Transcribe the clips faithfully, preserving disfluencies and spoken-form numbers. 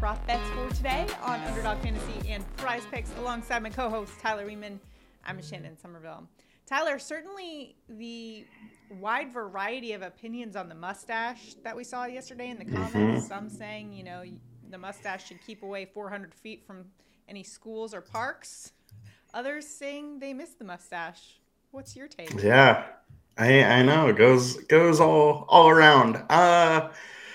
prop bets for today on Underdog Fantasy and Prize Picks alongside my co-host Tyler Riemann. I'm Shannon Somerville. Tyler, certainly the wide variety of opinions on the mustache that we saw yesterday in the comments. Mm-hmm. Some saying, you know, the mustache should keep away four hundred feet from any schools or parks. Others saying they miss the mustache. What's your take? Yeah, I I know it goes goes all all around. Uh,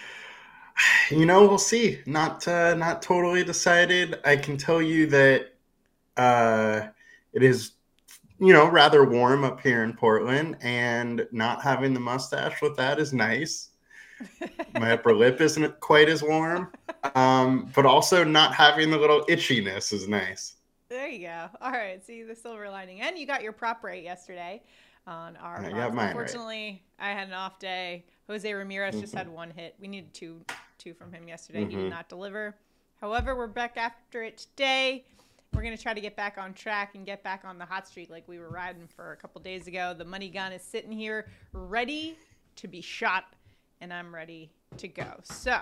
you know, we'll see. Not uh, not totally decided. I can tell you that uh, it is, you know, rather warm up here in Portland, and not having the mustache with that is nice. My upper lip isn't quite as warm, um, but also not having the little itchiness is nice. There you go. All right. See the silver lining. And you got your prop right yesterday on our I props. got mine Unfortunately, right. I had an off day. Jose Ramirez mm-hmm. just had one hit. We needed two two from him yesterday. Mm-hmm. He did not deliver. However, we're back after it today. We're going to try to get back on track and get back on the hot streak like we were riding for a couple days ago. The money gun is sitting here ready to be shot, and I'm ready to go. So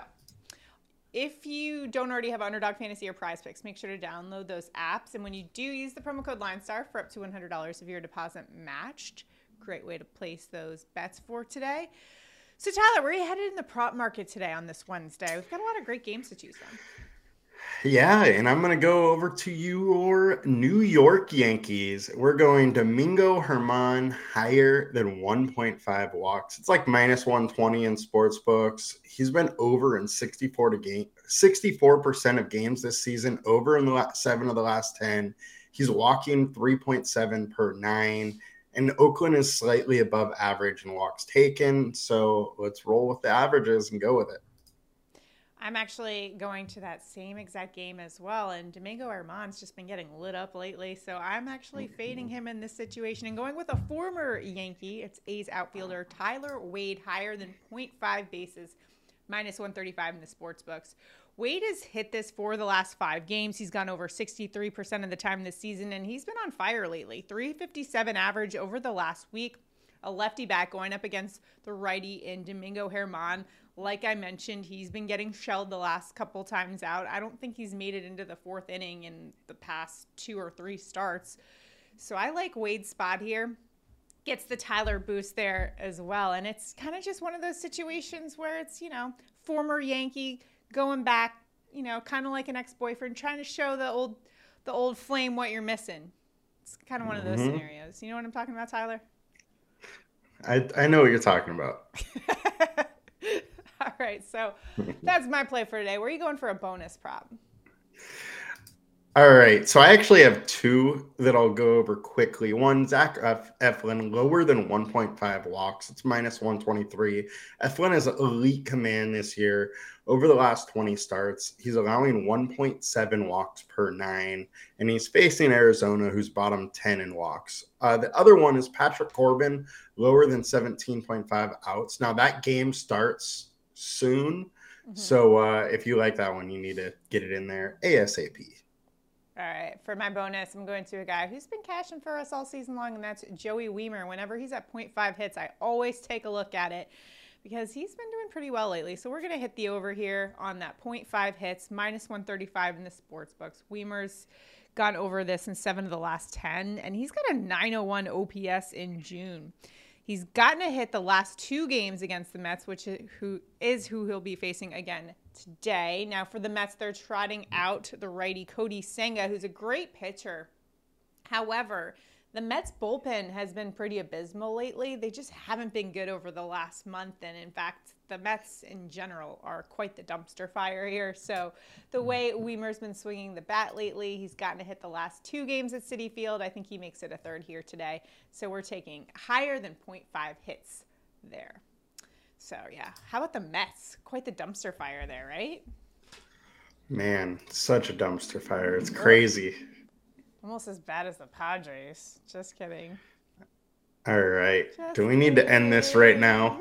if you don't already have Underdog Fantasy or Prize Picks, make sure to download those apps. And when you do, use the promo code LineStar for up to one hundred dollars of your deposit matched. Great way to place those bets for today. So, Tyler, where are you headed in the prop market today on this Wednesday? We've got a lot of great games to choose from. Yeah, and I'm going to go over to your New York Yankees. We're going Domingo Germán higher than one point five walks. It's like minus one twenty in sports books. He's been over in sixty-four to game, sixty-four percent of games this season, over in the last seven of the last ten. He's walking three point seven per nine, and Oakland is slightly above average in walks taken. So let's roll with the averages and go with it. I'm actually going to that same exact game as well, and Domingo Germán's just been getting lit up lately, so I'm actually fading him in this situation and going with a former Yankee. It's A's outfielder Tyler Wade, higher than point five bases, minus one thirty-five in the sports books. Wade has hit this for the last five games. He's gone over sixty-three percent of the time this season, and he's been on fire lately. three fifty-seven average over the last week. A lefty bat going up against the righty in Domingo Germán. Like I mentioned, he's been getting shelled the last couple times out. I don't think he's made it into the fourth inning in the past two or three starts. So I like Wade's spot here. Gets the Tyler boost there as well. And it's kind of just one of those situations where it's, you know, former Yankee going back, you know, kind of like an ex-boyfriend, trying to show the old the old flame what you're missing. It's kind of one of those mm-hmm. scenarios. You know what I'm talking about, Tyler? I I know what you're talking about. All right, so that's my play for today. Where are you going for a bonus prop? All right, so I actually have two that I'll go over quickly. One, Zach Eflin, lower than one point five walks. It's minus one twenty-three. Eflin is elite command this year. Over the last twenty starts, he's allowing one point seven walks per nine, and he's facing Arizona, who's bottom ten in walks. Uh, the other one is Patrick Corbin, lower than seventeen point five outs. Now, that game starts soon, mm-hmm. so uh, if you like that one, you need to get it in there ASAP. All right, for my bonus, I'm going to a guy who's been cashing for us all season long, and that's Joey Wiemer. Whenever he's at point five hits, I always take a look at it because he's been doing pretty well lately. So we're going to hit the over here on that point five hits, minus one thirty-five in the sports books. Wiemer's gone over this in seven of the last ten, and he's got a nine oh one O P S in June. He's gotten a hit the last two games against the Mets, which is who, is who he'll be facing again today. Now, for the Mets, they're trotting out the righty Cody Senga, who's a great pitcher. However, the Mets bullpen has been pretty abysmal lately. They just haven't been good over the last month. And in fact, the Mets in general are quite the dumpster fire here. So the way Wiemer's been swinging the bat lately, he's gotten to hit the last two games at Citi Field. I think he makes it a third here today. So we're taking higher than point five hits there. So, yeah. How about the Mets? Quite the dumpster fire there, right? Man, such a dumpster fire. It's crazy. Almost as bad as the Padres. Just kidding. All right. Just Do we need to end this right now?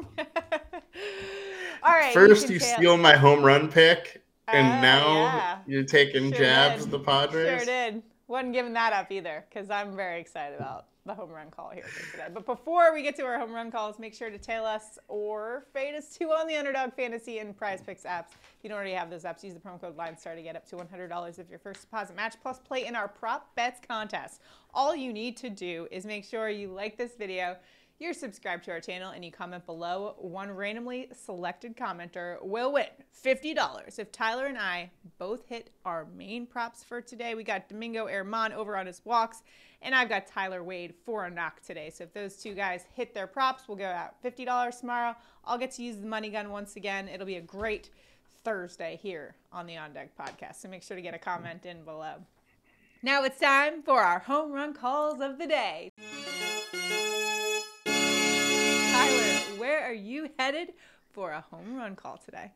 All right. First, you, you steal my home run pick, and uh, now yeah. you're taking sure jabs did. at the Padres? Sure did. Wasn't giving that up either, because I'm very excited about the home run call here for today. But before we get to our home run calls, make sure to tail us or fade us too on the Underdog Fantasy and Prize Picks apps. If you don't already have those apps, use the promo code LINESTAR to get up to one hundred dollars of your first deposit match, plus play in our Prop Bets contest. All you need to do is make sure you like this video, you're subscribed to our channel, and you comment below. One randomly selected commenter will win fifty dollars if Tyler and I both hit our main props for today. We got Domingo Herman over on his walks, and I've got Tyler Wade for a knock today. So if those two guys hit their props, we'll go out fifty dollars tomorrow. I'll get to use the money gun once again. It'll be a great Thursday here on the On Deck podcast. So make sure to get a comment in below. Now it's time for our home run calls of the day. Tyler, where are you headed for a home run call today?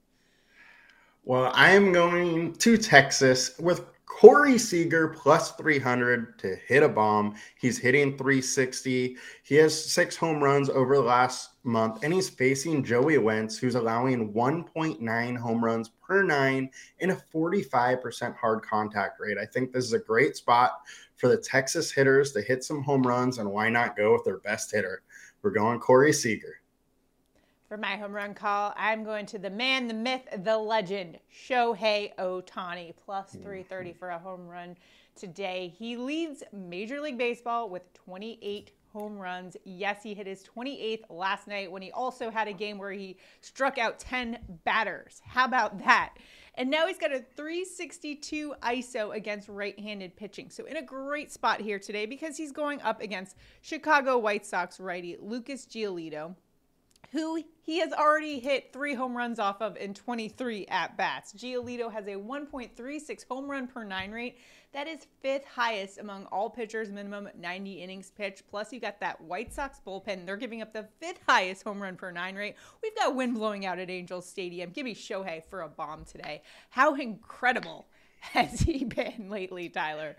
Well, I am going to Texas with Corey Seager plus three hundred to hit a bomb. He's hitting three sixty. He has six home runs over the last month, and he's facing Joey Wentz, who's allowing one point nine home runs per nine and a forty-five percent hard contact rate. I think this is a great spot for the Texas hitters to hit some home runs, and why not go with their best hitter? We're going Corey Seager. For my home run call, I'm going to the man, the myth, the legend, Shohei Ohtani, plus three thirty for a home run today. He leads Major League Baseball with twenty-eight home runs. Yes, he hit his twenty-eighth last night when he also had a game where he struck out ten batters. How about that? And now he's got a three sixty-two I S O against right-handed pitching. So in a great spot here today because he's going up against Chicago White Sox righty Lucas Giolito, who he has already hit three home runs off of in twenty-three at-bats. Giolito has a one point three six home run per nine rate. That is fifth highest among all pitchers, minimum ninety innings pitched. Plus, you got that White Sox bullpen. They're giving up the fifth highest home run per nine rate. We've got wind blowing out at Angels Stadium. Give me Shohei for a bomb today. How incredible has he been lately, Tyler?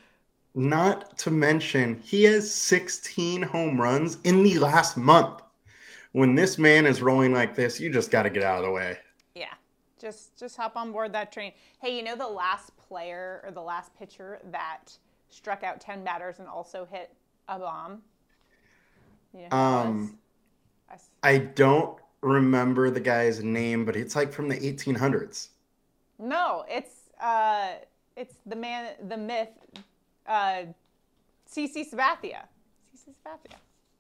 Not to mention, he has sixteen home runs in the last month. When this man is rolling like this, you just got to get out of the way. Yeah, just just hop on board that train. Hey, you know the last player or the last pitcher that struck out ten batters and also hit a bomb? You know who Um, it was? I don't remember the guy's name, but it's like from the eighteen hundreds. No, it's uh, it's the man, the myth, uh, C C Sabathia. C C Sabathia.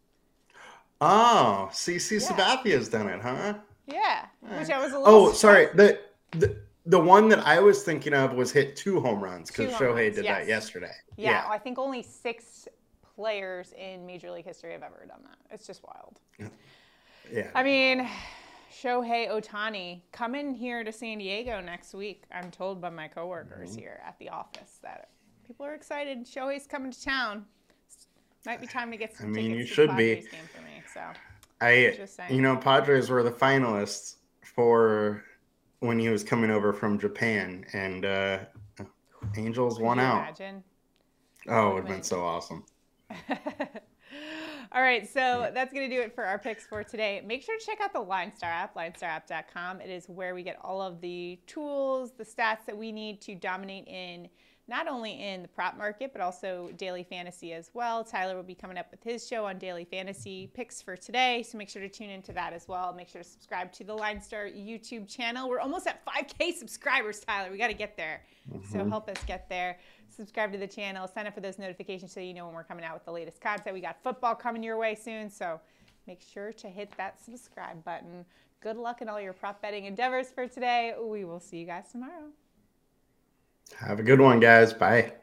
Oh, C C Yeah. Sabathia's done it, huh? Yeah, which I was a little. Oh, sorry. surprised. The, the the one that I was thinking of was hit two home runs because Two home Shohei runs, did yes. that yesterday. Yeah, I think only six players in Major League history have ever done that. It's just wild. Yeah. I mean, Shohei Ohtani coming here to San Diego next week. I'm told by my coworkers Mm-hmm. here at the office that people are excited. Shohei's coming to town. Might be time to get some I mean, tickets you to should the be. Padres game for me. So I, just saying. you know, Padres were the finalists for when he was coming over from Japan, and uh, Angels Could won you out. imagine? Oh, it would have been so awesome. All right, so that's going to do it for our picks for today. Make sure to check out the LineStar app, line star app dot com. It is where we get all of the tools, the stats that we need to dominate in not only in the prop market, but also daily fantasy as well. Tyler will be coming up with his show on daily fantasy picks for today, so make sure to tune into that as well. Make sure to subscribe to the LineStar YouTube channel. We're almost at five K subscribers, Tyler. We got to get there. Mm-hmm. So help us get there. Subscribe to the channel. Sign up for those notifications so you know when we're coming out with the latest content. We got football coming your way soon, so make sure to hit that subscribe button. Good luck in all your prop betting endeavors for today. We will see you guys tomorrow. Have a good one, guys. Bye.